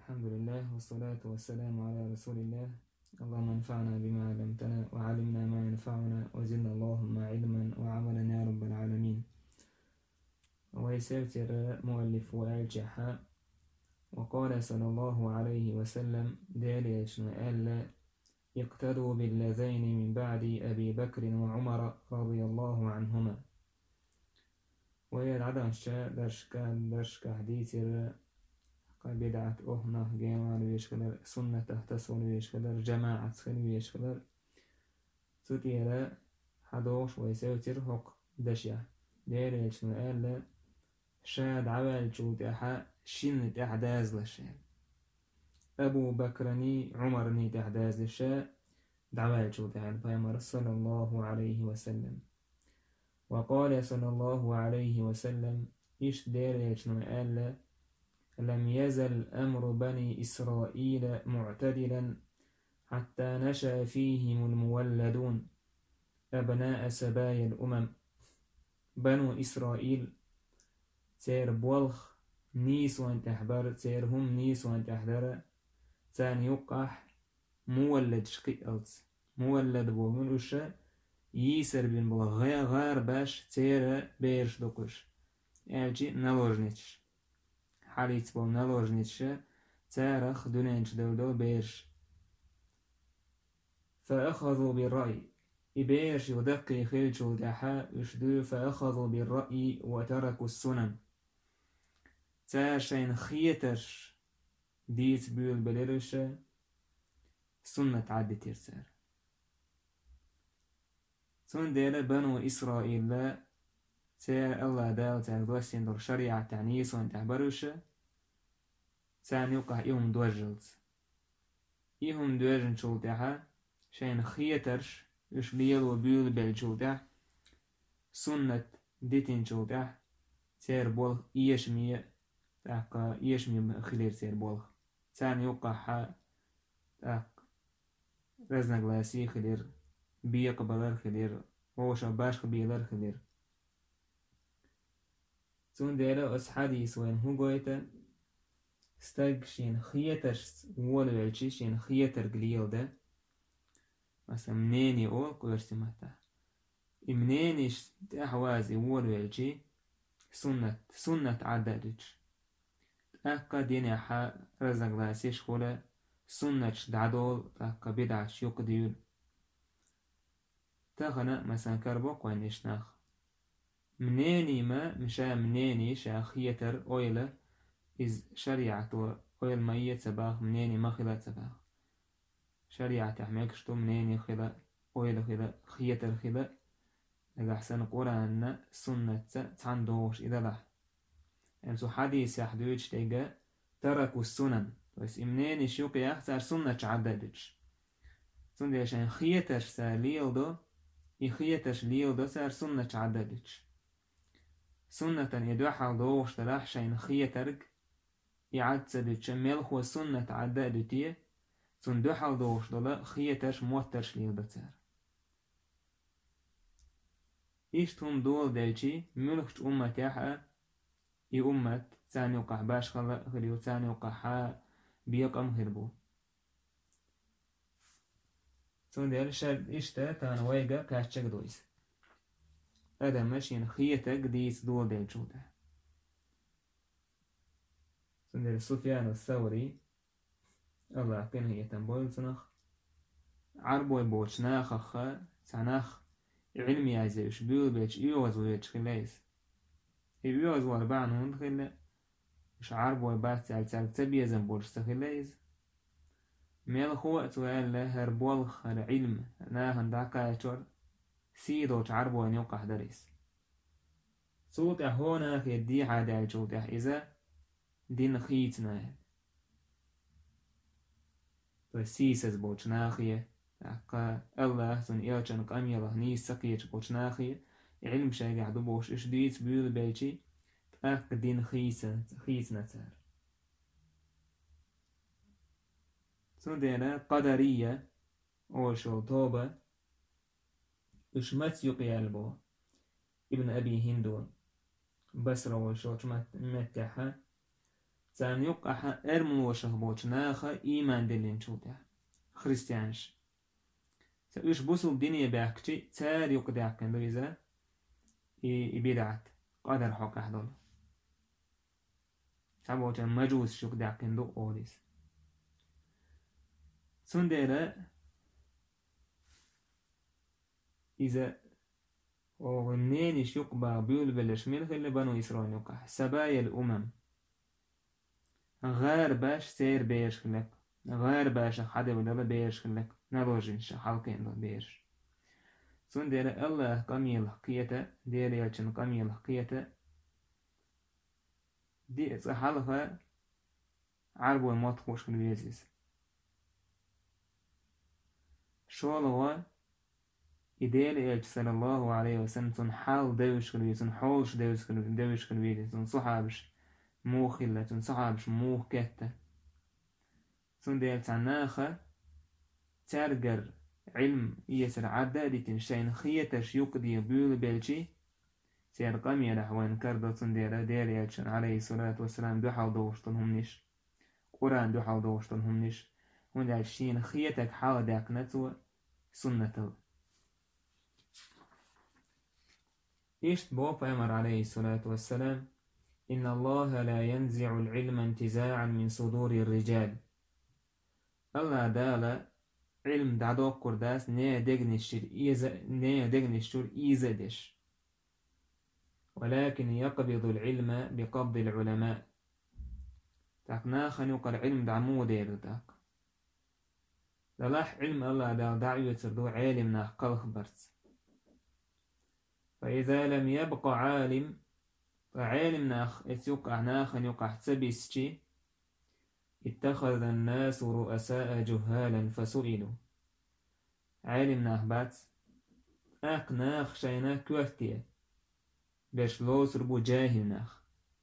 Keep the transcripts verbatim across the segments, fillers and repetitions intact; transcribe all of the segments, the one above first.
الحمد لله والصلاة والسلام على رسول الله. اللهم انفعنا بما علمتنا وعلمنا ما ينفعنا وزدنا اللهم علما وعملا يا رب العالمين. ويسيرتر مؤلف والجحا وقال صلى الله عليه وسلم داليش ألا اقتدوا باللذين من بعد أبي بكر وعمر رضي الله عنهما. ويالعدم الشاء درشك درشك حديثر بدعة أهنا جمال ويشكلر سنة تحتسون ويشكلر جماعة سخن ويشكلر ستيرا حدوش ويسوتر حق دشيا ديريش نقال شاد عوال جود أحا شن تحداز لشان أبو بكرني عمرني تحداز لشاء دعوال جود أحا البيمر صلى الله عليه وسلم. وقال صلى الله عليه وسلم إيش ديريش نقال لم يزل أمر بني إسرائيل معتدلا حتى نشأ فيهم المولدون أبناء سبايا الأمم. بنو إسرائيل تير بولخ نيس وان تحبر تير هم نيس وان تحدر تان يقح مولد شقيقلت مولد بومن وشا يسر بن بلغيا غار باش تير بيرش دوكش يعني نلوجنيتش حاليت بول نلوجنيتش تارخ دونينش دولدو بيرش. فأخذوا بالرأي إبيرش ودقي خلجو دحا يشدو فأخذوا بالرأي وتركوا السنن تاشين خيتش ديت بيول بليرش سنة عد تيرسار سن ديلا بنو إسرائيل لا تار الله داو تار دوسين دور شريعة تعنيس وان تحبروش تان يوقع إيهم دوجلت إيهم دوجن شلتها شين خيترش يش ليل وبيول بالجودة سنة ديتين جودة تير بولخ إيشمية تاق إيشمية خلير تير بولخ تان يوقع حا تاق رزنق لاسي خلير بيق بلر خلير ووشا باش خبيلر خلير تون ديلا أس حديث وين هو قويتا استاق شين خيترش وولو يلشي شين خيتر قليل ده مثلا منيني أول قويرسي مهتا منينيش تأحوازي وولو يلشي سنة سنة عددوش تأقا ديني حا رزق لاسيش خولا سنة دعدول تأقا بدعش يقديول تاخنا مثلا كاربوك وانيش ناخ منيني ما مشا منيني شا خيتر أويلة إز شريعة أويل ميت سباخ منيني ما خلا سباخ شريعة تحميكشتو منيني خلا أويلة خلا خيتر خلا لغحسن قرآن سنة تاندوش إذا لح يعني سو حديث يحدوش تيجا تركوا السنن بس منيني شوقي أختار سنة عددش سنة عشان خيترش سار ليلدو يخيترش ليلدو سار سنة عددش سنة يدوحل دوش تلاح شين خيترك يعد سدتش ملخو سنة عددتي سن دوحل دوش دولا خيترش موترش ليلدو سار إيشتهم دول دلشي ملخش أمت يحا إي أمت ثاني وقح باش خلا خليو ثاني وقح بيقم هربو سن ديال شاد إشتا تان ويقا كاشتك دويس هذا ماشين خيتك ديس دول دلشو ده سن ديال سفيان الثوري الله كان هي تنبول سنخ عربو يبوش ناخخ سنخ علمي عزيش بيو بيش إيوز ويش خلايس إيوز واربعنون خلا مش عربو يبات سال سال تبيا زنبولش سخلايس ميل خوات وقال هربولخ العلم ناهن داكا يشور سيدوش عربو ينوقع دريس صوت هونا في الدي عادة يشوت إذا دين خيتنا فسيسز بوش ناخية أقا الله سن إيرشان قامي الله نيس سقيش بوش ناخية علم شاقع دبوش إش ديت بيول بيشي أق دين خيسة خيسنا تار سن دينا قدرية أول شو طوبة إش مات يقي البو ابن أبي هندون بسرة أول شو متحة سان يقع ارمو وشهبوش ناخا إيمان دلين شوتها خريستيانش سأيش بوسو الدنيا باكتي تار يقدع كندو إذا إبدعت قدر حق أحضر سابوش مجوس شقدع كندو أوليس سندرة إذا وغنينش يقبع بيول بلش ملخ اللي بنو إسرائيل يقع سبايا الأمم غير باش سير بيش خلق غير باش حدا بدل بيش خلق نروجنش حلقين دو بيش سون دير الله قميل حقيته دير يلچن قميل حقيته دي حلقة عربو موت خوش كالويزيز شولوا إديل يلچ صلى الله عليه وسلم سون حال دوش كالويزيز سون حولش دوش كالويزيز سون صحابش موخ إلا سون صحابش موخ كتا سون دير تعناخة ترجر علم يسر عدادي تنشين خيتش يقضي بيول بلشي سير قمي لحوان كردو سنديرا دير يلشن عليه الصلاة والسلام دو حال دوشتن همنش قرآن دو حال دوشتن همنش وان دالشين خيتك حال داك نتو سنة إشت بو فامر عليه الصلاة والسلام إن الله لا ينزع العلم انتزاعا من صدور الرجال الله دالا علم دعدوك كرداس نيا دغنشتر إيزا نيا دغنشتر إيزا دش ولكن يقبض العلم بقبض العلماء تاك ناخن يقر علم دعمو دير تاك للاح علم الله دا دعوة تردو عالم ناخ قل خبرت فإذا لم يبق عالم فعالم ناخ اتيقع ناخن يقع تسبيسشي اتخذ الناس رؤساء جهالا فسئلوا عالم ناخ بات اق ناخ شينا كوفتية باش لوس ربو جاهل ناخ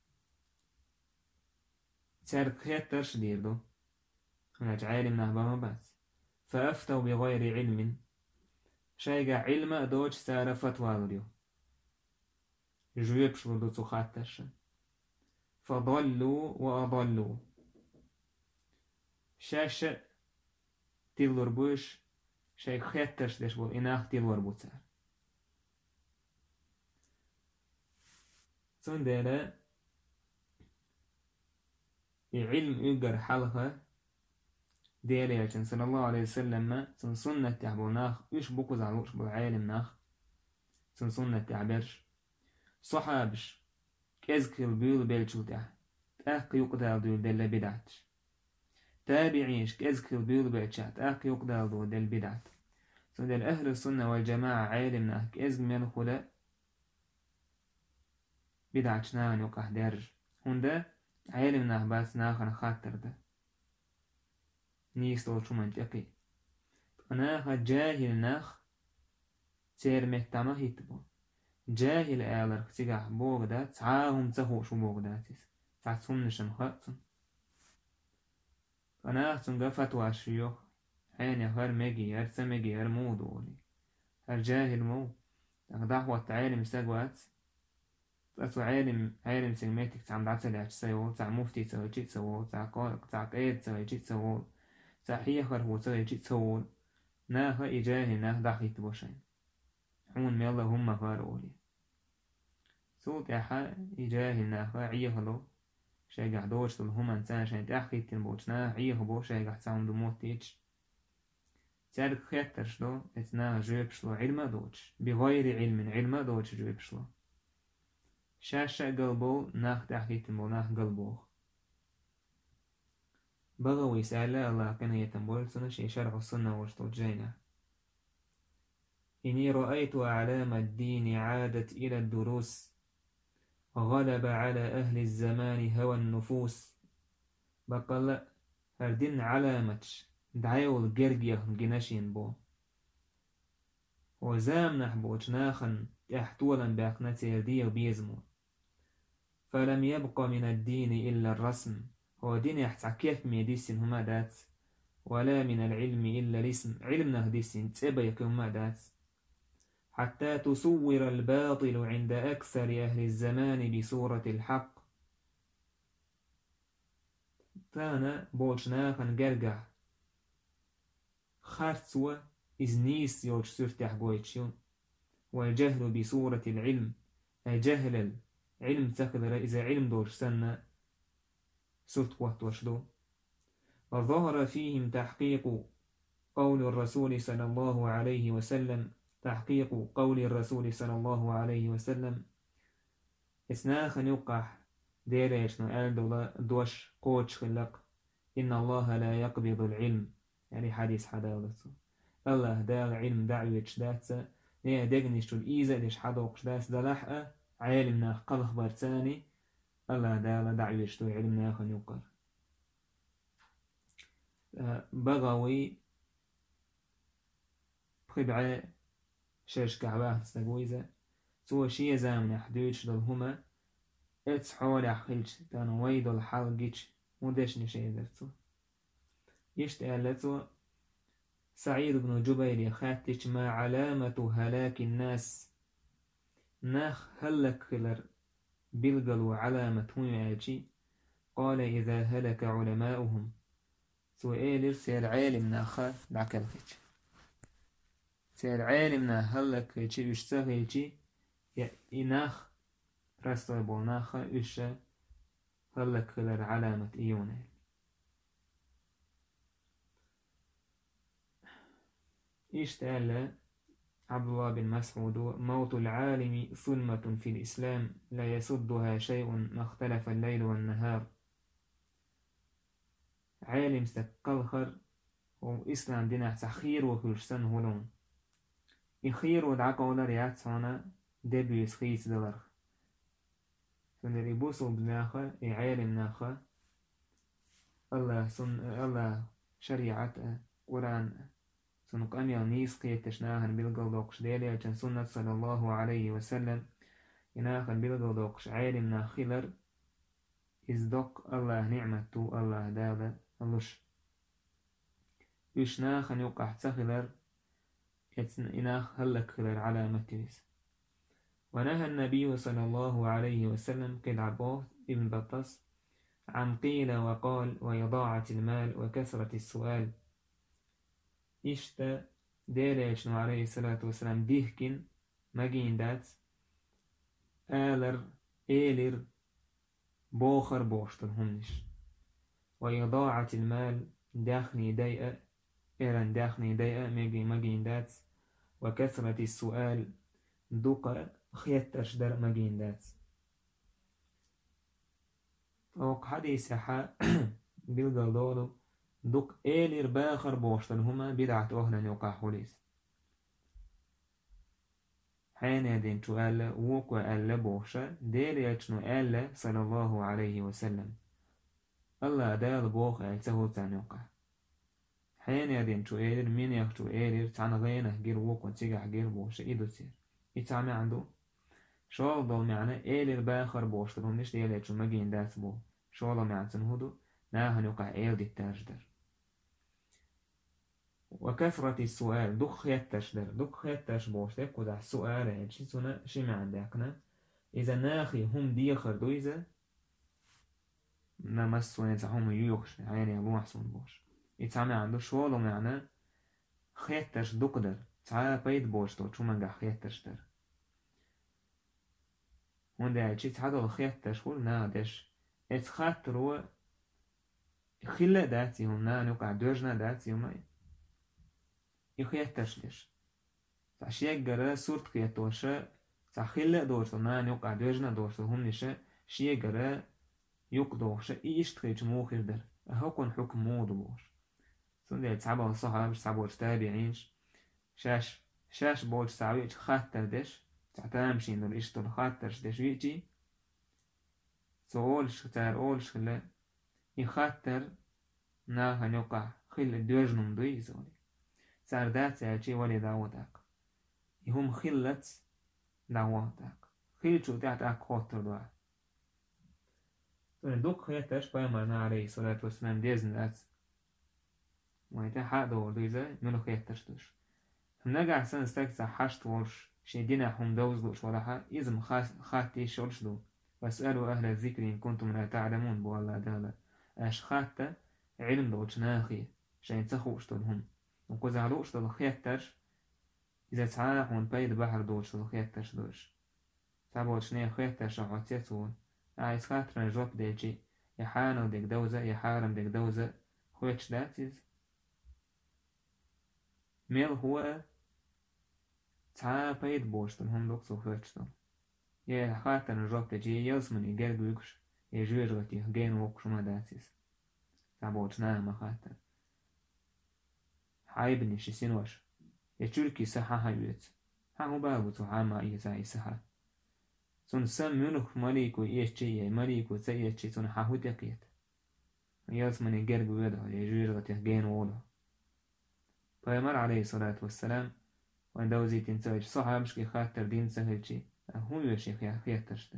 تارك خيطر شديردو هناك عالم ناخ بما بات فأفتوا بغير علم شايقا علم دوش سار فتوى لديو جويب شلو دو تخاتش فضلوا وأضلوا شاشة تيلور بوش شاي خيطرش ديش بول إناخ تيلور بوتار سون ديلا علم يقر حلقة ديلا يلچن صلى الله عليه وسلم سن سنة تعبو ناخ يش بوكو زعلوش بالعالم ناخ سن سنة تعبرش صحابش كذكر بيول بيلشو تاع تاق يقدر دول دل بدعتش تابعيش كذكر بيول بيلشات تاق يقدر دول دل بدعت سن دل أهل السنة والجماعة عالم ناخ كذ من خلا بدعتش ناغن يقح درج هنده عالم ناخ باس ناخن خاطر ده نيستو شو منطقي ناخ جاهل ناخ سير مهتما هيتبو جاهل آلر تيجح بوغدا تعاهم تهو شو بوغداتيس تعتهم نشن خاطن ناخ تنقى فتوى شيوخ حين هر مجي هر سمجي هر مودولي هر جاهل مو دعوة عالم ساقوات تأسو عالم عالم سلماتك تعم دعسل عش سيو تع مفتي تسوي جيت سوو تع قارق تع قيد تسوي جيت سوو تع حيخر هو تسوي جيت سوو ناخ إجاهل ناخ دعخيت بوشين حون ميلا هم فارولي صوت يحا إجاهل ناخ عيهلو شاقع دوش تل هم انسان شاين تحخيت تنبوش ناخ عيه بو شاقع تعم دموت تيج تارك خيطرش لو اتناخ جويبش لو علم دوش بغير علم علم دوش جويبش لو شاشة قلبو ناخ تحكيت تنبو ناخ قلبو بغوي سألا الله كان يتنبول سنة شرع السنة وشتو جينا إني رأيت أعلام الدين عادت إلى الدروس غلب على أهل الزمان هوى النفوس بقل هردين علامتش دعيو الجرجية جناشين بو وزام نحبوش ناخن تحتولا باقناتي يردية بيزمو فلم يبق من الدين إلا الرسم هو دين يحتى كيف ميديسين هما دات ولا من العلم إلا الاسم علمنا هديسين تبا يكون ما دات حتى تصور الباطل عند أكثر أهل الزمان بصورة الحق تانا بولشناخن جرجع خارتسوا إز نيس يولش سرتح قويتشيون والجهل بصورة العلم جهل العلم تخذر إذا علم دورش سنة سرت قوات وشدو وظهر فيهم تحقيق قول الرسول صلى الله عليه وسلم تحقيق قول الرسول صلى الله عليه وسلم إسناخن يقح ديريشنو آل دوش قوتش خلق إن الله لا يقبض العلم يعني حديث حداولته الله دال علم دعويتش داتسا نيه دقنشتو الإيزا ديش حدوقش داس دلحقة عالمنا قلخ برتاني الله دال دعويتشتو علمنا خن يقر بغوي بخبعة شاش كعباه تستقويزة سوى شي زامن حدوش دلهما اتس حول أخيلش تانو ويدو الحلقيش ودش نشي درتو يشتغلتو سعيد بن جبير خاتش ما علامة هلاك الناس ناخ هلك خلر بلغلو علامة هم يعجي قال إذا هلك علماؤهم سؤال سير عالم ناخا دعكالخيش سير عالم ناهلك خيشي يشتغيشي إناخ رستو بولناخا إشا هلك خلر علامة إيونه اشتغل عبد الله بن مسعود موت العالم ظلمة في الإسلام لا يسدها شيء ما اختلف الليل والنهار عالم ستقلخر وإسلام دينا تخير وكرسان هلون يخير ودعاك ولا ريات صانا دبيس خيس دلر فنري بوصل بناخا عالم ناخا الله سن الله شريعة قرآن سنق أمي نيس قيتش ناهن بالقلدوقش ديلي أجن سنة صلى الله عليه وسلم يناهن بالقلدوقش عالم ناخلر إزدق الله نعمته الله دادا اللش يش ناهن يقع تخلر يتن إناخ هلك خلر على متويس ونهى النبي صلى الله عليه وسلم قد عباس ابن بطس عن قيل وقال ويضاعة المال وكثرة السؤال إشتا ديريشنو عليه الصلاة والسلام ديهكين مجين دات آلر إيلر بوخر بوشتر همنش ويضاعة المال داخني دايئة إيران داخني دايئة مجين مجين دات وكثرة السؤال دوقة خيتش در مجين دات فوق حديث حا بالقلدولو دوك إيلير باخر بوشتن هما بدعة أهلا يوقع حوليس حين يدين شو ألا ووكو ألا بوشا دير يتشنو ألا صلى الله عليه وسلم الله دال بوخ ألتهو تان يوقع حين يدين شو إيلير مين يخشو إيلير تان غينه جير ووكو تيجع جير بوشا إيدو تير يتعمي عنده شوال دول معنى إيلير باخر بوشتن هم نش دير يتشو مجين داس بو شوال معنى تنهدو ناهن يوقع إيل دي تاجدر وكثرة السؤال دخ يتشدر دخ يتش بوش تكو ده سؤال يعني شي سنة شي ما عندكنا إذا ناخي هم دي خردو إذا نمسو نتعهم يوخش يعني أبو محسون بوش يتعمي عنده شوالو معنى خيتش دقدر تعالى بيت بوش تو شو منجح خيتشدر هون ده شي تعالى خيتش قول نادش اتخاطروا خلا داتي هم نا نوقع دوجنا داتي هم يخيتش ليش فعشيك جرا صورت خيتوشة تخيل دورتو نا نوقع دوجنا دورتو هم نشا شيء جرا يقدوشة إيش تخيج موخر در أهو كون حكم مودو بوش سندي تعبوا الصحابة تعبوا التابعينش شاش شاش بوش تعبيش خاطر دش تعتامشين دول إيش دول خاطرش دش ويجي سؤولش تار أولش خلا يخاطر نا هنوقع خيل دوجنم دوي زولي سردات يأتي ولي دعوتك يهم خلت دعوتك خيل شو تعتك خاطر دعا دوك خيتش بيامرنا عليه الصلاة والسلام ديزن دات ويتا حق دور دويزا منو خيتش دوش هم نقع سن استكسا حشت ورش شيدينا هم دوز دوش ولا حق إذن خاتي شولش دو واسألوا أهل الذكر إن كنتم لا تعلمون بو الله دالا أش خاتة علم دوش ناخي شين تخوش تلهم وكوز علوش تلخيتش إذا تعاهون بيد بحر دوش تلخيتش دوش تعبوش نيه خيتش عطيتون عايز خاطر نجوب ديجي يحانو ديك دوزة يحارم ديك دوزة خويتش داتيز ميل هو تعا بيد بوش تلهم دوك سو خويتش تل يه خاطر نجوب ديجي يلسمن يجرق ويكش يجوير غتيه جين وقش ما داتيز تعبوش ناما خاطر حايبني شسين وش يتشوركي سحا هايويت ها هو بابو تحاما إيزاي سحا سون سم منوخ ماليكو إيشي ماليكو تسيشي سون حاهو تقيت يالس من يجرق ويده يجوير غتيه جين ووله فيمر عليه الصلاة والسلام وان دوزي تنساج صحا مشكي خاطر دين سهلشي هو يوشي خياترشته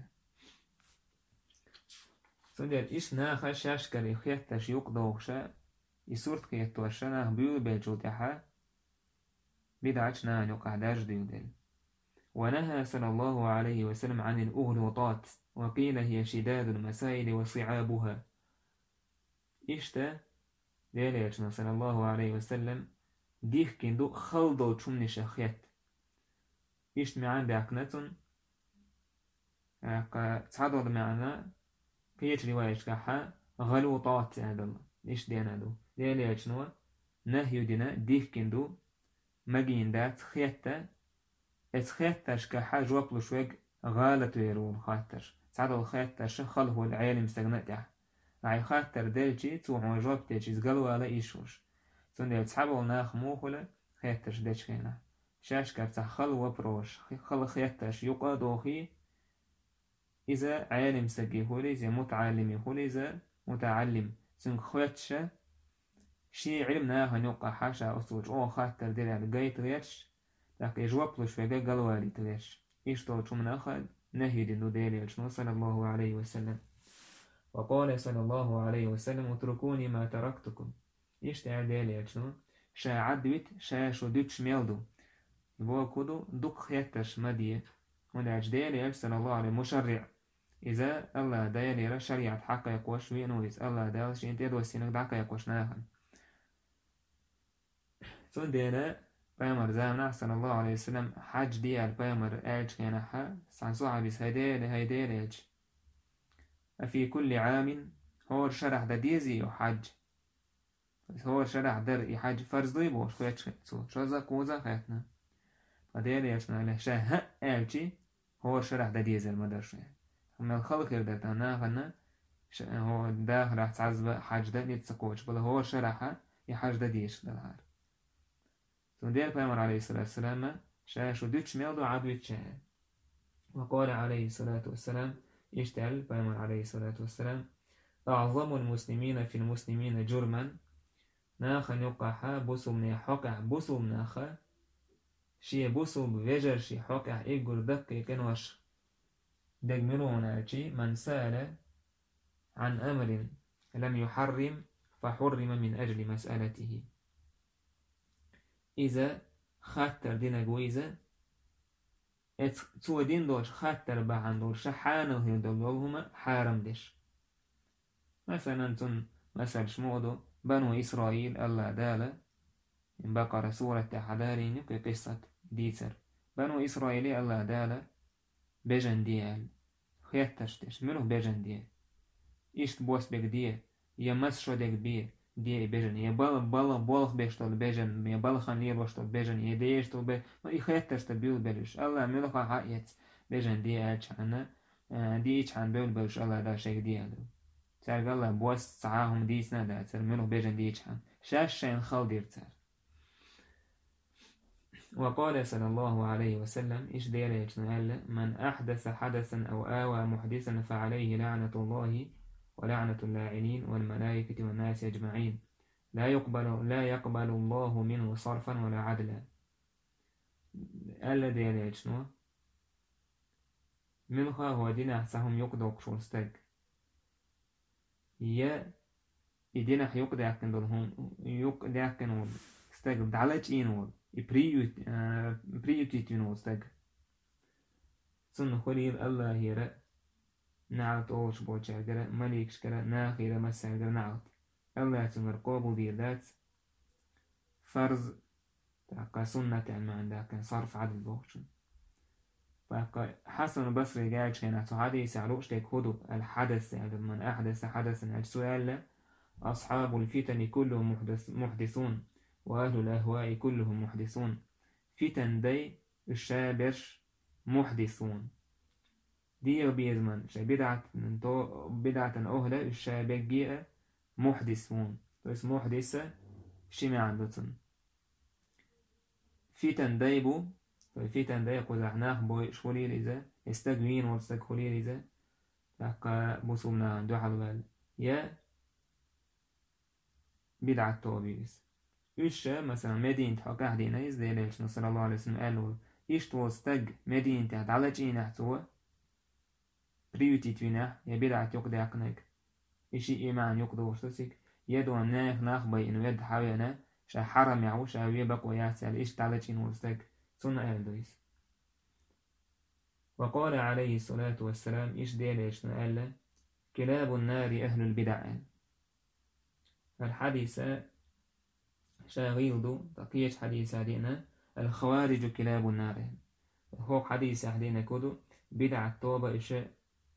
سون دير إيش ناخا شاشكري خياترش يقضوخشا يسورت خياتوشنا بيو بيجوتها بدعش نان يقع داج ديودل ونهى صلى الله عليه وسلم عن الأغلوطات وقيل هي شداد المسائل وصعابها إشتا ديليشنا صلى الله عليه وسلم ديخ كندو خلدو تشمني شخيت إشت معان داكنتون تصعدوا معنا قيت رواية كحا غلوطات هذا إيش دينا دو ديليشنا نهي دينا ديخ كندو مجين دات خيتا اتخيتش كحاج وقلو شويق غالت ويرون خاتر تعدل الخيتش خلهو العالم استغنته راعي خاتر دلجي توحو جواب تيجي زقلو على إيشوش سون ديل تحبو ناخ موخولة خيتش ديش خينا شاش كارتا خلو وبروش خل خيتش يقادوخي إذا عالم سقي هولي إذا متعلمي هولي إذا متعلم سون خيتش شي علم ناخ نوقع حاشا أصوج أو خاتر ديل على قايت غيرش لكن جواب لش في قالوالي تليش إيش طلعوا من أخذ نهي دينو ديلي صلى الله عليه وسلم وقال صلى الله عليه وسلم اتركوني ما تركتكم إيش تعال ديلي شنو شا عدويت شا شو دوتش ميلدو يبقى كودو دوك خياتش مدية ونعج ديلي صلى الله عليه مشرع إذا الله ديلي شريعة حقا يقوش وينويز الله ديلي شين تيدو السينك دعقا يقوش ناخن سون ديلي بيامر زامنا صلى الله عليه وسلم حج ديال بيامر ايج كيناها سان صحابيس هيديل هيديل ايج في كل عام هو شرح دا ديزي وحج هو شرح در يحج فرض ضيبوش خويتش خيتسو شوزا كوزا خيتنا فديل ايجنا له شاه ايجي هو شرح دا ديزي المدرش اما الخلق يردتنا فنا هو دا راح تعزب حج دا نيتسكوش بل هو شرح يحج دا ديش دلار دير بيامر عليه الصلاة والسلام شاشو دوتش ميلدو عدويت شاه وقال عليه الصلاة والسلام يشتعل بيامر عليه الصلاة والسلام أعظم المسلمين في المسلمين جرما ناخا يقعها بوسو من حقع بوسو مناخا شي بوسو بفجر شي حقع إيقر دقي كنوش دقمرون شي من سأل عن أمر لم يحرم فحرم من أجل مسألته إذا خاطر دينا جويزة تو دين دوش خاطر بعن دوش حانو هي دولهما حارم ديش مثلا تن مثل شمودو بنو إسرائيل الله دالا من بقرة سورة تحدارين في قصة ديتر بنو إسرائيل الله دالا بجن ديال خياتش ديش منو بجن ديال إيش تبوس بك ديال يمس شو ديك بيه دي بيجن يبال بال بالخ بيشتل بيجن يبال خنير بيشتل بيجن يديشتل بي ما يخيتش تبيل بلش الله ملقا حقيت بيجن دي أتش عنا دي أتش عن بيل بلش الله دا شيء دي هذا ترى الله بوس ساعهم دي سنة دا ترى منو بيجن دي أتش عن شاش شين خال دير تر وقال صلى الله عليه وسلم إيش دير يجنال من أحدث حدثا أو آوى محدثا فعليه لعنة الله ولعنة اللاعنين والملائكة والناس أجمعين لا يقبل لا يقبل الله منه صرفا ولا عدلا الذي يليشنو منها هو دينا سهم يقدر شو استج يا يدينا يقدر كندلهم يقدر كنول استج دعلت إنول يبريوت بريوتيتينول استج سن خليل الله يرى نعت أوش بوشاقرة مليك شكرة ناخيرة مساقرة نعت الله تنقر قوبو ديردات فرض تاقا سنة يعني ما عندك صرف عدل بوشن فاقا حسن البصري قال شينا حديث عروش تيك هدو الحدث يعني من أحدث حدثا السؤال أصحاب الفتن كلهم محدث محدثون وأهل الأهواء كلهم محدثون فتن دي الشابش محدثون دي بيزمن شا بدعة بدعة أهلة الشابك جيء محدثون بس محدثة شمع عندتن فتن ديبو فتن دي قزحناه بوي شولي لذا استقوين واستقولي لذا لقى بصمنا دو حلوال يا بدعة توبيس إيش مثلا مدينة حكاه دينا يزدي ليش نصر الله عليه وسلم قالوا إيش توستق مدينة تعالى جينا حتوه بريوتي توينه يا بدعة يقضي عقنك إشي إيمان يقضي وشتسك يدو ناخ ناخ بي إنو يد حاوينا شا حرم يعو شا ويبق وياسال إيش تعالى جين وستق سنة أهل دويس وقال عليه الصلاة والسلام إيش دي ليش نقال كلاب النار أهل البدع الحديث شاغيلدو تقيش حديث هدينا الخوارج كلاب النار هو حديث هدينا كدو بدع التوبة إشي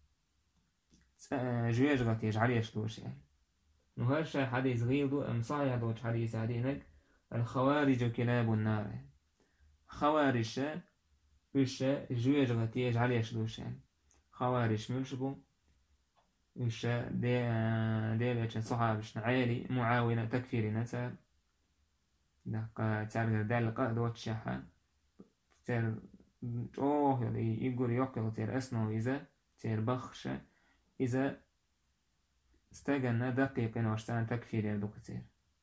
جويج غتيج عليش دوش يعني نهارش حديث غيلدو أم صحيح دوش حديث هدينا الخوارج كلاب النار خوارج إشي جويج غتيج عليش دوش يعني خوارج ملشبو إشي دي دي ليش صحابش عالي معاونة تكفيري نسا دقا تعرف دالقة دوت شاحة تير اوه يلي يقول يوكل تير اسنو إذا تير بخشة إذا استغنى دقيقين ورسان تكفير يردوك تير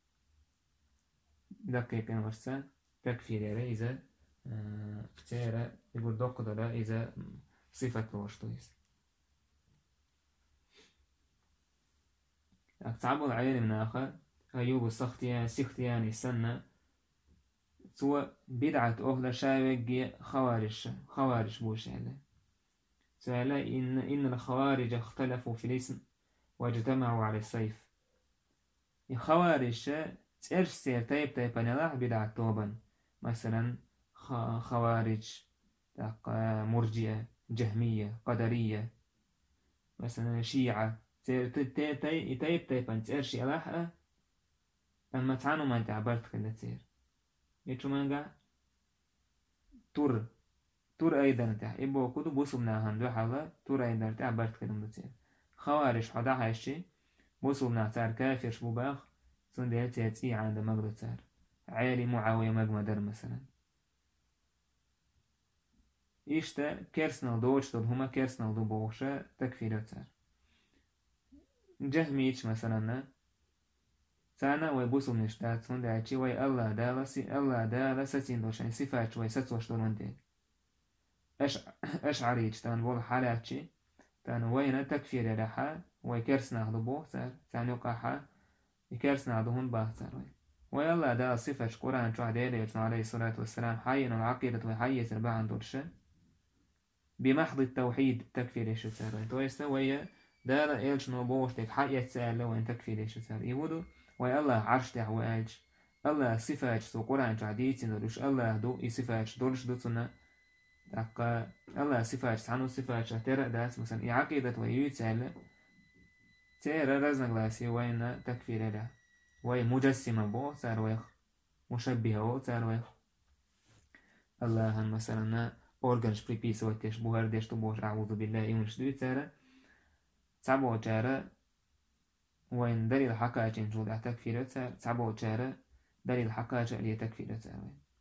دقيقين ورسان تكفير يرى إذا تير يقول دوك دولا إذا صفة وشتويس أكتعبوا العيال من آخر أيوب السختيان سختياني سنة سوى بدعة أهل شاوج خوارج خوارج بوش هذا سأل إن إن الخوارج اختلفوا في الاسم واجتمعوا على السيف الخوارج ترش سير تايب تايب نلاح بدعة توبا مثلا خوارج مرجئة جهمية قدرية مثلا شيعة تايب تايب تايب ترش يلاح أما تعانوا ما تعبرت كده تصير يتشو مانجا تور تور أيضا تاع إبو كودو بوسو بنا هندو حالا تور أيضا تاع برت كده مدتصير خوارج حدا هاشي بوسو بنا تار كافر شبو باخ سون ديال تياتي عند مغلو تار عالي معاوية مغمى در مثلا إيشتا كيرسنال دوش تود هما كيرسنال دو بوشا تكفير تار جهميش مثلا سانا ويبوسو منشتات سون دايتشي وي الله دالا سي الله دالا ستين دوشان صفات وي ستوش دولون دي أش أشعريج تان بول حالاتشي تان وين تكفير لها وي كرسنا هدبو سار تان يقاحا يكرسنا هدهون باه سار وي وي الله دالا صفة قرآن شو عديلي يتنو عليه الصلاة والسلام حينا العقيدة وحيي سرباعا دولشا بمحض التوحيد تكفير يشو سار وي تويستا وي دالا إيلش نوبوش تك حيي سار لو ان تكفير يشو سار يودو وي الله عرش تحو آلش الله صفات سو قرآن شو عديتين دولش الله دو اي صفات دولش دوتنا دقا الله صفات عنو صفات ترى داس مثلا اي عقيدة ويوت سهل ترى رزنق لاسي وين تكفير له وي مجسمة بو صار ويخ مشبهة صار ويخ الله مثلا أورغنش بريبيس وتش بوهر ديش تبوش أعوذ بالله يونش دوت سارة تعبو جارة وين دليل حقاج جود تكفير صار تعبو جارة دليل حقاج اللي تكفير صار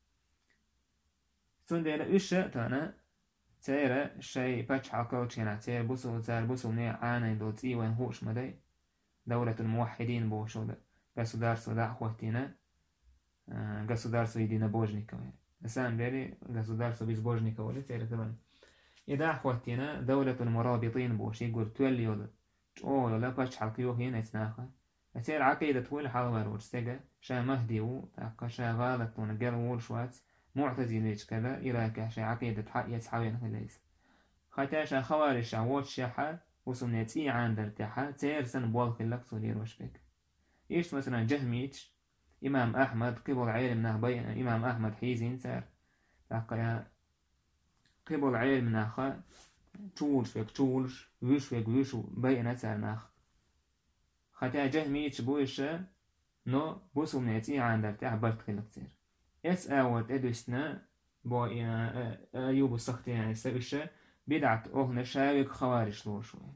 سون ديلا إيش تانا تيرا شيء باتش حقاج هنا تير بوسو صار بوسو نيا عاني دوتي وين هوش مدي دولة الموحدين بوشو ده государство да хватина государство единобожников на самом деле государство безбожников ولا تيرا كمان إذا хватина دولة المرابطين بوش يقول تولي ولا أو لا باتش حقيقي هنا يتناخا تير عقيدة ولا حوار ورستجا شا مهدي و تاقا شا غالط ونقل ورشوات معتزليش كذا إلى كشا عقيدة حق يتحاول هليس خاطر شا خوارج شا ووت شاحة وسنتي عن درتاحة تيرسن بول خلق سولير وشبك إيش مثلا جهميتش إمام أحمد قبل عيل من بين إمام أحمد حيزين سار لقيا قبل عيل من أخا تولش فيك تولش ويش فيك ويشو بين سار ناخ خطا جهميتش بويش نو بوسنتي عن درتاحة برت خلق سير اس اوت ادوسنا بو ايوب السختي يعني سيرش بدعت اوهنا شاوك خوارش لو شوي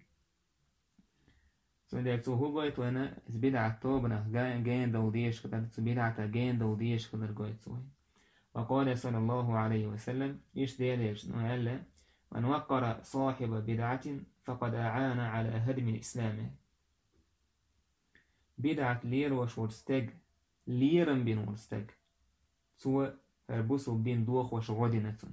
سو ديك تو هو قويت وانا بدعت توبنا جين دوديش كدر تو بدعت جين دوديش كدر قويت سوي وقال صلى الله عليه وسلم ايش ديليش نوهلا من وقر صاحب بدعة فقد اعان على هدم الاسلام بدعت لير وشورستج ليرن بين ورستج سو هربوسو بين دوخ وشغودينتون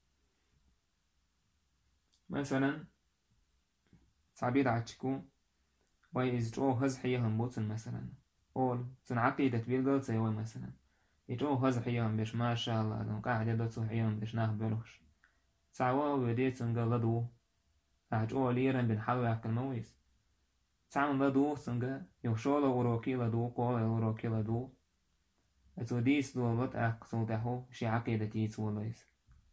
مثلا تعبير عتشكو باي إزجو هز حيهم بوتن مثلا أول تن عقيدة بيلغل سيوي مثلا إجو هز حيهم بيش ما شاء الله دون قاعدة دوتو حيهم بيش ناه بلوش تعوا وديتن غلدو أجو ليرن بين حلو يحكي المويس تعمل لدو سنغ يوشولا وروكي لدو قولا وروكي لدو أتو ديس دولت أقصو تحو شي عقيدة تيسو ليس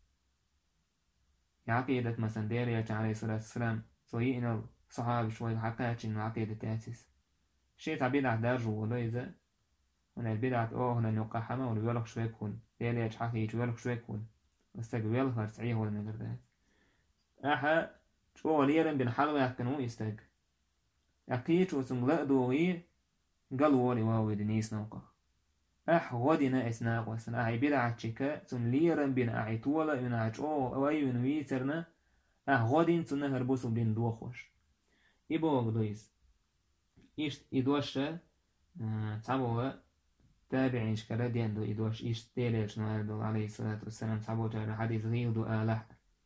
عقيدة مثلا ديريا عليه الصلاة والسلام سويئنا الصحابة شوي حقاتش إنه عقيدة تأسيس شيء تعبيد عداج وليزة هنا البدعة أوه هنا نوقع حما ونبيلغ شوي كون ديريا حقي يتبيلغ شوي كون استقبيلغ هرسعيه ولا نقردات أحا شو ليرن بين حلوة يحكنو يستق أكيد وسمغلاء دوغي قالوا لي واوي دنيس نوقع أح غدنا إسناق وسنا أحي بدعة شكا سن ليرن بين أحي طولة إن أحي أو أي ونويترنا أح غدين سنة هربوسو بين دوخوش إبوغ دويس إيش إدوشة تعبوا تابعين شكرا دين دو إدوش إيش تيليش نوالدو عليه الصلاة والسلام تعبوا جارة حديث غير دو آلح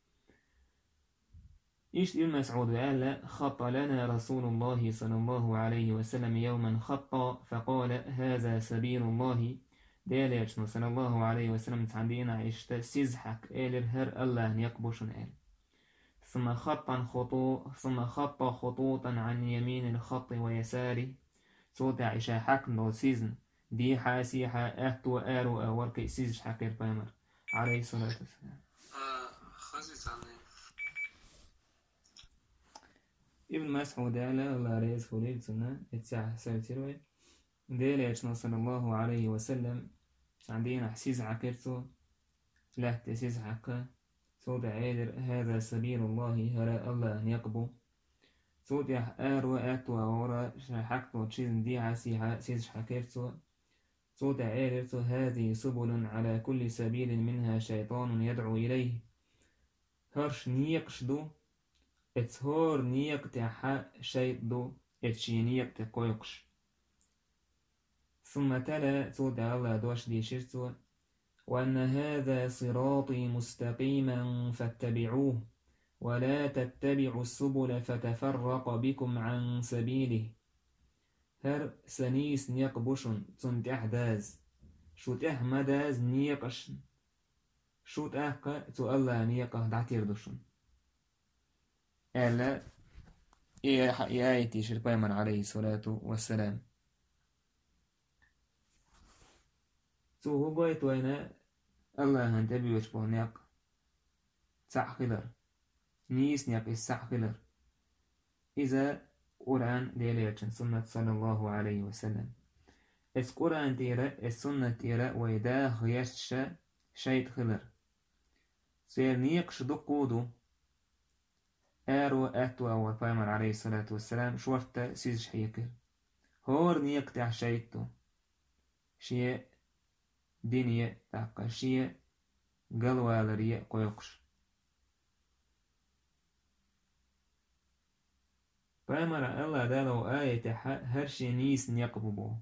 إيش ابن مسعود قال خط لنا رسول الله صلى الله عليه وسلم يوما خطا فقال هذا سبيل الله ديليش صلى الله عليه وسلم تعدينا عيشت سيزحك إلر هر الله يقبشن إل ثم خطا خطو ثم خط خطوطا عن يمين الخط ويساري صوت عيشا حكم سيزن دي حاسيحة أهتو آرو أورك سيزش حكير بامر عليه الصلاة والسلام ابن مسعود قال الله رئيس خليل سنة اتساع ساتيروي ديليش صلى الله عليه وسلم عندنا حسيز عكرتو لا تسيز حكا صوت عيدر هذا سبيل الله هراء الله أن يقبو صوت يحقار وآتوا ورا شحكتو تشيزن دي عسيحة سيز حكرتو صوت عيدر هذه سبل على كل سبيل منها شيطان يدعو إليه هرش نيقشدو اتهور نيق تحا شيطدو اتشي نيق تقويقش ثم تلا صوت الله دوش دي شرتو وأن هذا صراطي مستقيما فاتبعوه ولا تتبعوا السبل فتفرق بكم عن سبيله هر سنيس نيقبشن تنت أحداز شوت أحمداز نيقشن شوت أحقا تو الله نيقه دعتيردشن ألا إيه آيتي شربايمن عليه الصلاة والسلام تو هو قويت وينا الله هنتبي وشبه نيق سع خلر نيس نيق السع خلر إذا قرآن ديليرشن سنة صلى الله عليه وسلم اس قرآن تيرا السنة تيرا ويدا خياشش شيط خلر سير نيق شدو قودو آرو أتوا وفايمر عليه الصلاة والسلام شورتا سيزش حيكر هور نيق تع شيطو شيء دينية تاقا شيء قلوالرية قيقش فامر الله دالو آية هرشي نيس نيقببو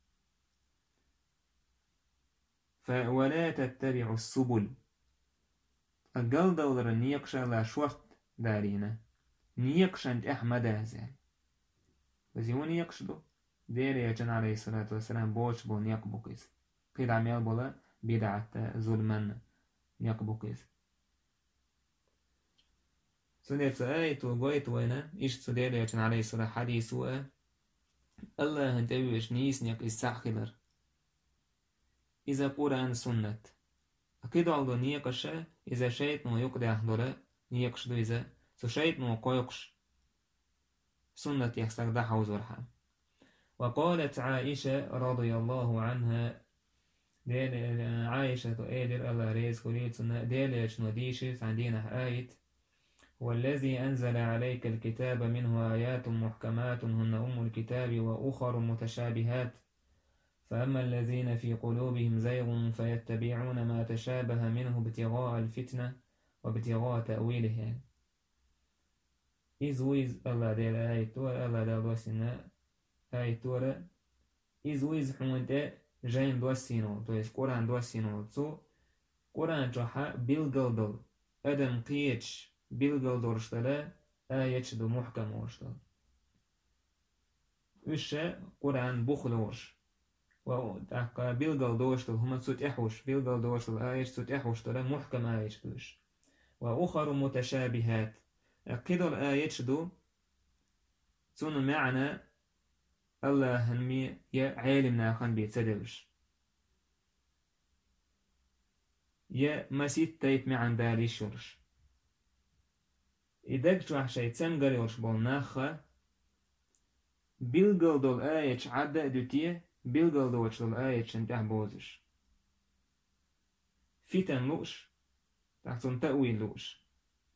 فولا تتبعوا السبل القل دولر نيقش لا شورت دارينا نيقش انت أحمد هزال وزيون يقشدو دير يجن عليه الصلاة والسلام بوش بو نيقبو كيس قيد عميال بولا بدعة ظلما يقبو كيس سوديت آيت وقويت وينا إيش سوديت يجن عليه سورة حديث وآ الله هنتبيش نيسنيك إستحخلر إذا قرآن سنة أكيد على نيقشة إذا شيء نو يقدر يحضر نيقش دو إذا سو شيء نو قيقش سنة يحسك ده حوزرها. وقالت عائشة رضي الله عنها ديل عائشة تؤيدر الله ريز كليت سنة ديل يجنو ديشيس عندنا آيت هو الذي أنزل عليك الكتاب منه آيات محكمات هن أم الكتاب وأخر متشابهات فأما الذين في قلوبهم زيغ فيتبعون ما تشابه منه ابتغاء الفتنة وابتغاء تأويله. إذ ويز الله ديل آيت تور الله ديل دوسنا آيت تور إذ ويز حمونت جاين دوسينو تو يس قرآن دوسينو تو قرآن جوحا بيلغلدل أدم قيتش بيلغلدل ورشتلا آيتش دو محكم ورشتلا وشا قرآن بخل ورش وتحقا بيلغل دوشتل هما تسوت إحوش بيلغل دوشتل آيش تسوت إحوش تلا محكم آيش دوش وأخر متشابهات قدر آيش دو تون معنى الله هنمي يا عالمنا خان بيتسدلش يا مسيت تايت معن داري شورش إداك جوح شاي تسنقر يورش بولناخا بيلغل دول آيش عدا دوتيه بيلغل دوش دول آيش انتح بوزش فتن لوش تحسن تأويل لوش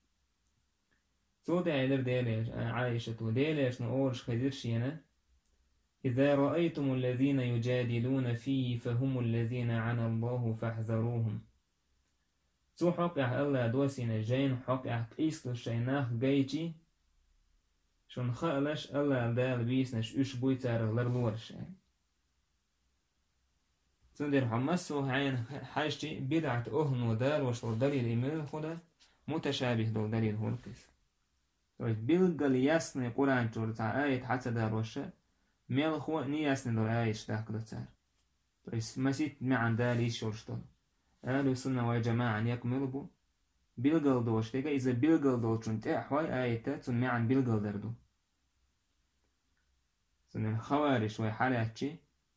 سو دايلر ديليش عايشة ديليش نقولش خديرشينا إذا رأيتم الذين يجادلون فيه فهم الذين عن الله فاحذروهم سو حقع الله دوسين جين حقع قيسلو شيناخ جايجي شون خالش الله دال بيسنش اش بوي تارغلر لورش سندر حمسو عين حاجتي بدعة أهن ودال وشل دليل إيميل خدا متشابه دول دليل هولكس طيب بيلقل ياسن قرآن جورتا آية حتى دار وشا ميل خو نياسن دول آية شتاك دوتار طيب مسيت معن دالي شورشتول أهل السنة والجماعة يكمل بو بيلقل دوش تيجا إذا بيلقل دوشون تأحوي آية تون معن بيلقل دردو سنة الخوارج وحالاتشي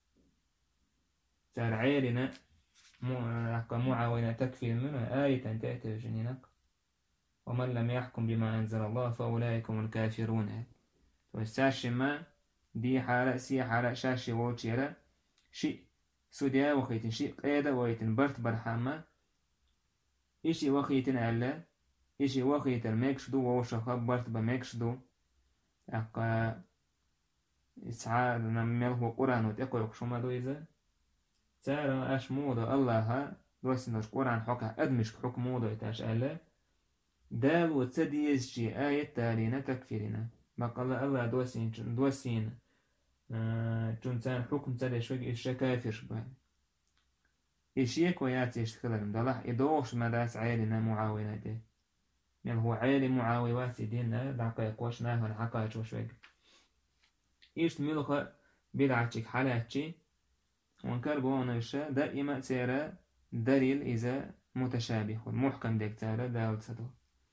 تار عيرنا معاونة تكفي منه آية تأتي جنينك ومن لم يحكم بما أنزل الله فأولئك هم الكافرون والساشي ما دي حالة سي حالة شاشي ووشيرا شيء سوديا وخيتن شيء قيدة ويتن برت برحامة إشي وخيتن ألا إشي وخيتن ميكشدو ووشخ برت بميكشدو أقا إسعاد نميله قرآن وتقوى يقشوما دو إذا تارا أش موضة الله دوسنوش قرآن حكا أدمش حكم موضة إتاش ألا دال وتسديز شي آية تالينا تكفيرنا بقال الله دوسين دوسين جنسان حكم تالي شوك إشا كافر شبه إشيك وياتي يشتغلن دلح إدوش مداس عيلنا معاونة دي يعني هو عيلي معاويواتي دينا دعقايق وشناهن حقايق وشوك إيش ملخة بدعتك حالاتي وانكر بوانا إشا دائما تيرا دليل إذا متشابه والمحكم ديك تيرا دال تسدو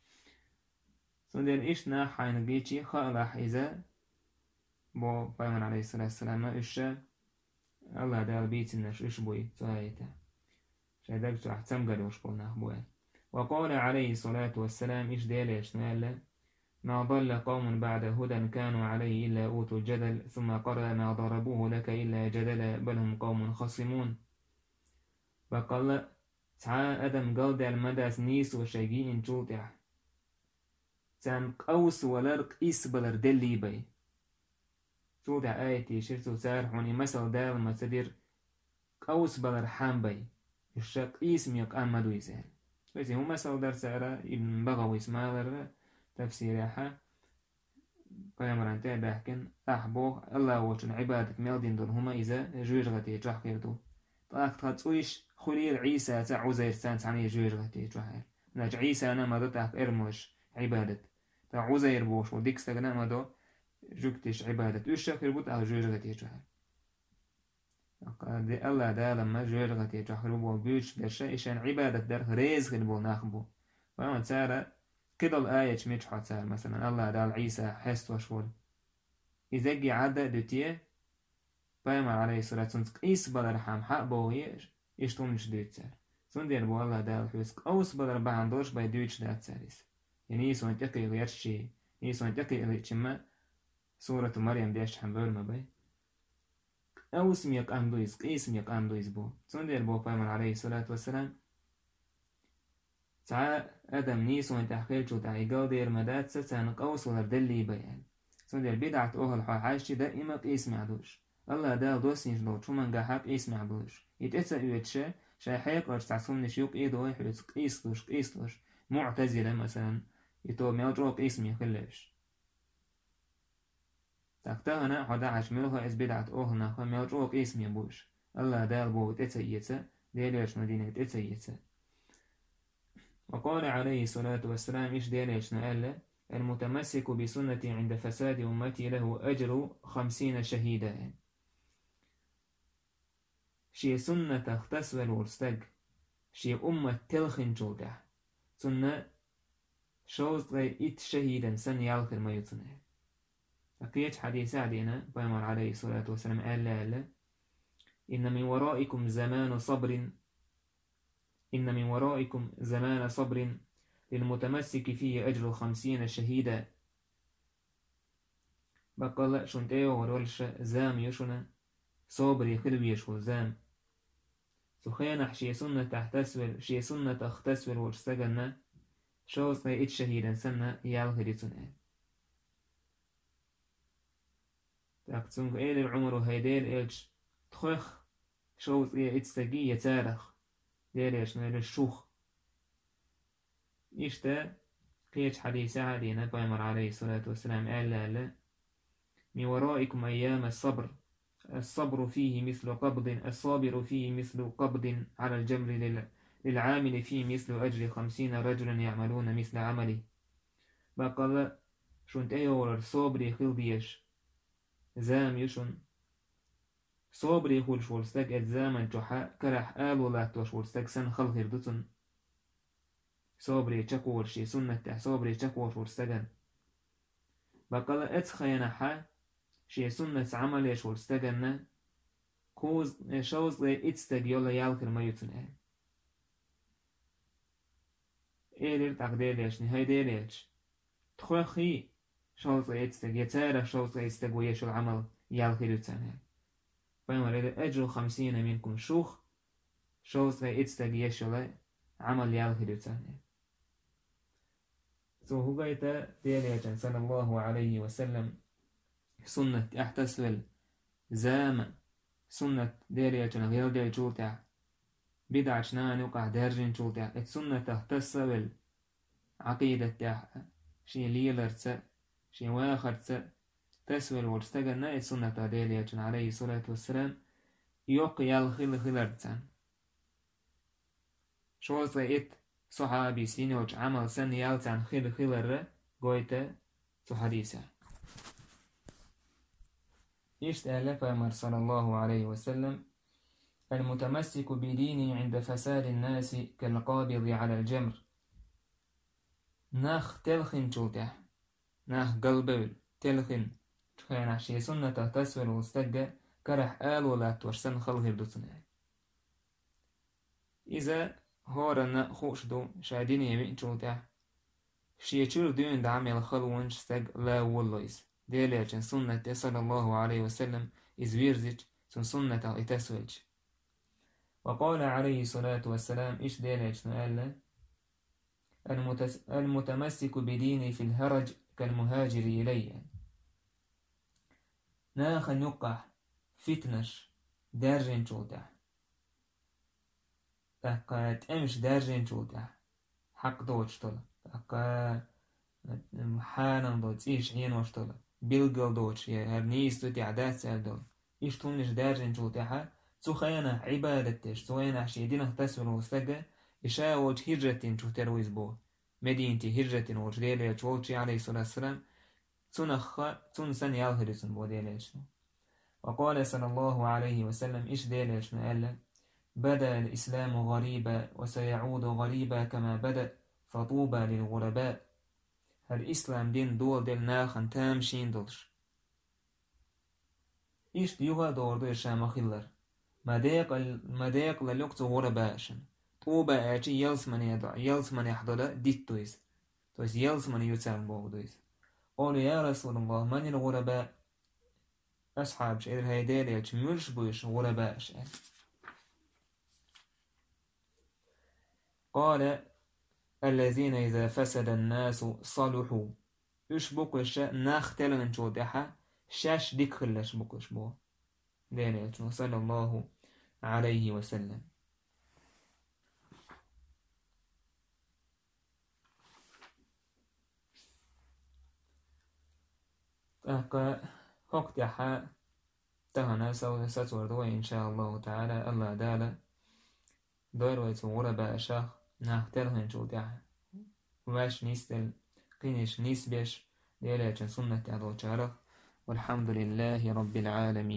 سندر إشنا حين جيتي خالح إذا بو بيمن عليه الصلاة والسلام إشا الله دال بيتنش إش بوي تهايتا شايدك تو أحتم قدوش قلنا بوي وقال عليه الصلاة والسلام إش ديليش نالا ما ضل قوم بعد هدى كانوا عليه إلا أوتوا الجدل ثم قرأ ما ضربوه لك إلا جدلا بل هم قوم خصمون وقال تعا أدم قلد المداس نيس وشيقين جوتح تان قوس ولرق إيس بلر دلي بي جوتح آيتي شرطو سارحوني مثل دال ما تدير قوس بلر حام بي الشاق إيس ميق أمدو يسهل بس هو مثل دار سارة ابن بغوي اسمال تفسيرها قيامران تابحكن أحبوه الله وجن عبادة ميلدين دون هما إذا جوير غتي جحقير دو طاقت خطويش خليل عيسى تاع عزير سان تعني جوير غتي جحقير ناج عيسى أنا مدو تاق إرموش عبادة تاع عزير بوش وديك استغنى مدو جوكتش عبادة وشاكر بوت أو جوير غتي جحقير دي الله دا لما جوير غتي جحقير بو بيوش برشا إشان عبادة در ريز خلبو ناخبو فأنا تسارة كده الآية مش حصار مثلا الله دال عيسى حست وشول إذا جي عدا دوتيه بيما عليه الصلاة والسلام قيس بدر حام حق بوهيش يشتون مش دوتسر سون دير بو الله دال حوسك أوس بدر بهندوش باي دوتش دات ساريس يعني يسون تقي غير شيء يسون تقي غير شما سورة مريم ديش حنبول ما باي أوس ميق أندويز قيس ميق أندويز بو سون دير بو بيما عليه الصلاة والسلام ساعة أدم نيسون تحقيل شو تعيقال دير مدات ستان قوس ولا دلي بيان سون دير بدعة أهل حاجة دائما قيس معدوش الله دال دوسينج لو شو من جحاب قيس معدوش يتأسى يتشى شايحيق أرسعسون نشيوك إيدو يحرس قيسلوش قيسلوش معتزلة مثلا يتو ميوجو قيس ميخلش تاكتا هنا حدا عشملها إز بدعة أهل ناخو ميوجو قيس ميبوش الله دال بو تأسى يتسى ديليش مدينة تأسى يتسى وقال عليه الصلاة والسلام إيش ديليش نقال المتمسك بسنتي عند فساد أمتي له أجر خمسين شهيدا شي سنة تختص والورستق شي أمة تلخن جوده سنة شوز غي إت شهيدا سن يالخر ما يتصنع أقيت حديث عدينا بيمر عليه الصلاة والسلام قال لا لا إن من ورائكم زمان صبر إن من ورائكم زمان صبر للمتمسك فيه أجر خمسين شهيدا بقال شنتيو ورولش زام يشنا صبري خلوي يشو زام سخينح شي سنة تحتسول شي سنة تختسول ورستغلنا شوز غي إت شهيدا سنة يالهريتنا تاكتسونك إيل العمر هيديل إلش تخخ شوز غي إت سجي يتارخ ديريش نيل الشوخ إشتا قيش حديث عدينا بيمر عليه الصلاة والسلام قال لا لا من ورائكم أيام الصبر الصبر فيه مثل قبض الصابر فيه مثل قبض على الجمر للعامل فيه مثل أجر خمسين رجلا يعملون مثل عمله بقال شنت أيور الصبر خلبيش زام يشن صبر يخول شولستك الزامن جحا كرح آلو لا توشولستك سن خلق هردتن صبر يتشكور شي سنة صبر يتشكور شولستكن بقال أتخينا حا شي سنة عمل يشولستكن كوز شوز لي اتستك يولا يالكر ما يتنه إيرير تقدير يشني هيدير يش تخوخي شوز لي اتستك يتارة شوز لي اتستك ويشو العمل يالكر يتنه فيما أجر خمسين منكم شوخ شوز لي اتستك يشو عمل يالكر يتنه سو هو قيتا ديريجا صلى الله عليه وسلم سنة احتسل زام سنة ديريجا غير دي جوتع بدع شنان يقع درجين جوتع السنة تحتسل عقيدة تاع شي ليلرتس شي واخرتس تسول ورستغلنا السنة ديريجا عليه الصلاة والسلام يوقي الخل خلرتسان شوز لئت صحابي سينوج عمل سن يالتان خير خير قويتا سو حديثة اشتأل فأمر صلى الله عليه وسلم المتمسك بديني عند فساد الناس كالقابض على الجمر ناخ تلخن جوته ناخ قلبول تلخن تخينا شي سنة تسول وستقى كرح آل ولا تورسن خلغر دوتنا إذا هورنا خوش دو شادين يمين جوته شيء دون دعم الخلوان شتاق لا واللويز ديليجن سنة صلى الله عليه وسلم إزويرزج سن سنة الاتسوج وقال عليه الصلاة والسلام إيش ديليجن قال المتس... المتمسك بديني في الهرج كالمهاجر إلي ناخ نقع فتنش دارجن جوته تاقات امش دارجن جوته حق دوش طلع تاقا محانا دوت إيش عين وشطلع بيلقل دوش يا هرنيس دوتي عدات سال دول إيش تونش دارجن جوتها سوخينا عبادتش سوينا شيدين اختسر وستقى إشاوج هجرتين جوتر ويزبو مدينتي هجرتين وجليلة جوتي عليه الصلاة والسلام تنخ تنسن يالهرسن بو ديليشنو وقال صلى الله عليه وسلم إيش ديليشنو قال بدأ الإسلام غريبا وسيعود غريبا كما بدأ فطوبى للغرباء الإسلام دين دول دل ناخن تامشين دولش إيش ديوغا دور دو يشام أخيلر مدايق مدايق للوقت غرباشن طوبا آجي يلس من يدع يلس من يحضر ديت دويز دويز يلس من يتسام بوغ دويز قولوا يا رسول الله من الغرباء أصحاب شئر هيدالي يج ملش بوش غرباء شئر قال الذين إذا فسد الناس صلحوا إيش بوكش ناختلن جودها شاش ديك خلش بوكش بو دالي صلى الله عليه وسلم أكا هكتها تهنا سوى ستور دوي إن شاء الله تعالى الله دالا دور ويتو غرباء شاخ ناختلن جودها واش نيستل قينش نيسبش دالي سنة عدو والحمد لله رب العالمين.